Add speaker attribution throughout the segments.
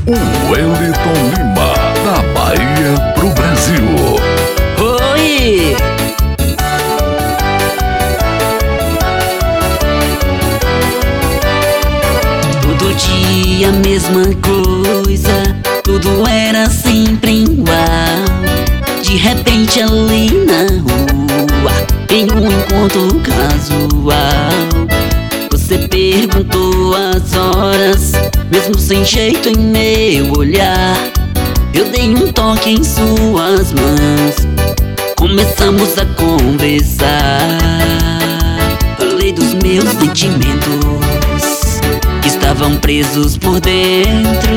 Speaker 1: O Wellington Lima, da Bahia pro Brasil.
Speaker 2: Oi! Todo dia a mesma coisa, tudo era sempre igual. De repente ali na rua, em um encontro casual, você perguntou as horas, mesmo sem jeito em meu olhar. Eu dei um toque em suas mãos, começamos a conversar. Falei dos meus sentimentos que estavam presos por dentro.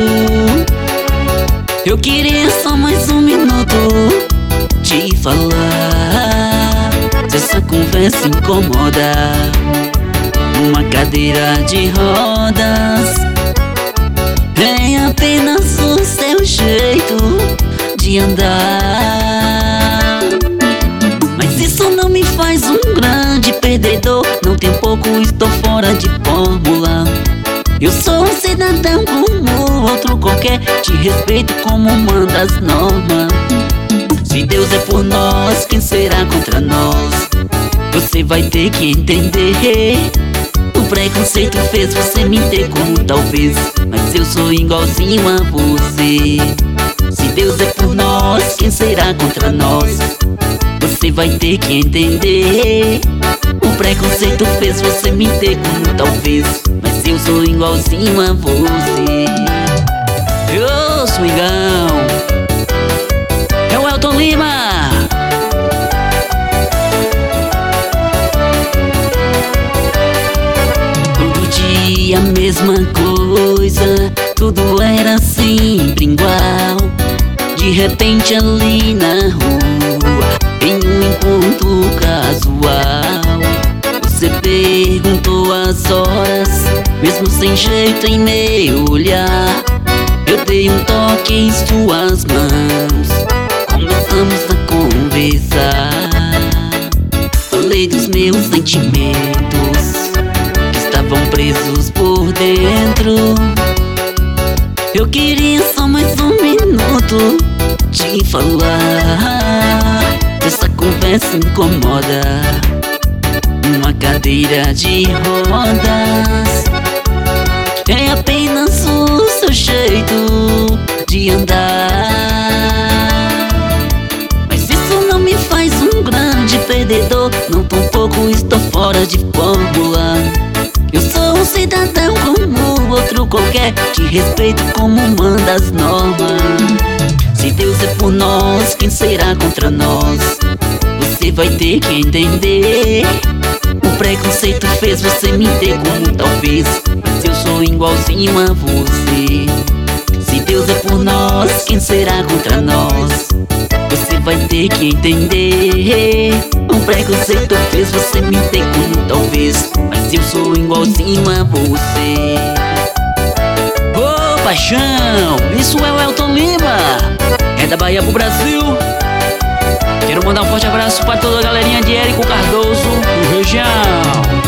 Speaker 2: Eu queria só mais um minuto te falar, se essa conversa incomoda. Numa cadeira de rodas, é apenas o seu jeito de andar. Mas isso não me faz um grande perdedor, não tem pouco, estou fora de fórmula. Eu sou um cidadão como outro qualquer, te respeito como manda as normas. Se Deus é por nós, quem será contra nós? Você vai ter que entender. O preconceito fez você me ter como talvez, mas eu sou igualzinho a você. Se Deus é por nós, quem será contra nós? Você vai ter que entender. O preconceito fez você me ter como talvez, mas eu sou igualzinho a você. Eu sou igual. É o Wellington Lima. A mesma coisa, tudo era sempre igual. De repente ali na rua, em um encontro casual, você perguntou as horas, mesmo sem jeito em meu olhar. Eu dei um toque em suas mãos, começamos a conversar. Falei dos meus sentimentos estavam presos por dentro. Eu queria só mais um minuto te falar, essa conversa incomoda. Uma cadeira de rodas, é apenas o seu jeito de andar. Mas isso não me faz um grande perdedor, não tão pouco, estou fora de fórmula. Eu sou um cidadão como outro qualquer, te respeito como manda as normas. Se Deus é por nós, quem será contra nós? Você vai ter que entender. O preconceito fez você me ter como talvez, mas eu sou igualzinho a você. Se Deus é por nós, quem será contra nós? Você vai ter que entender. O preconceito fez você me ter como talvez, mas eu sou igualzinho a você. Ô paixão, isso é o Wellington Lima, é da Bahia pro Brasil. Quero mandar um forte abraço pra toda a galerinha de Érico Cardoso, do região.